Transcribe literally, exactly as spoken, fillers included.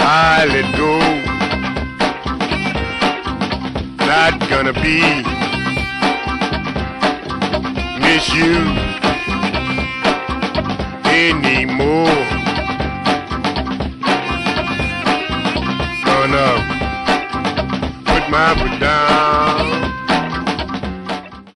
I let go. Not gonna be miss you anymore. Gonna put my foot down.